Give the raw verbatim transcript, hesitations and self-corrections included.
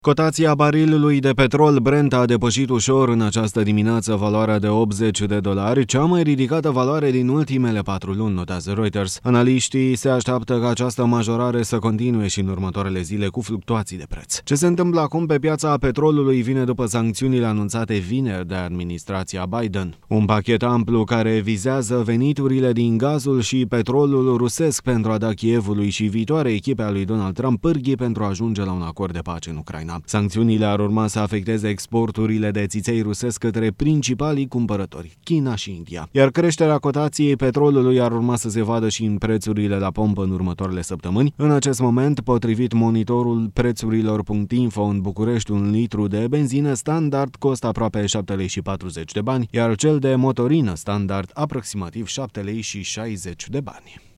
Cotația barilului de petrol Brent a depășit ușor în această dimineață valoarea de optzeci de dolari, cea mai ridicată valoare din ultimele patru luni, notează Reuters. Analiștii se așteaptă ca această majorare să continue și în următoarele zile cu fluctuații de preț. Ce se întâmplă acum pe piața petrolului vine după sancțiunile anunțate vineri de administrația Biden. Un pachet amplu care vizează veniturile din gazul și petrolul rusesc pentru a da Kievului și viitoare echipe a lui Donald Trump pârghii pentru a ajunge la un acord de pace în Ucraina. Sancțiunile ar urma să afecteze exporturile de țiței rusesc către principalii cumpărători, China și India. Iar creșterea cotației petrolului ar urma să se vadă și în prețurile la pompă în următoarele săptămâni. În acest moment, potrivit monitorul prețurilor punct info în București, un litru de benzină standard costă aproape șapte lei și patruzeci de bani, iar cel de motorină standard aproximativ șapte lei și șaizeci de bani.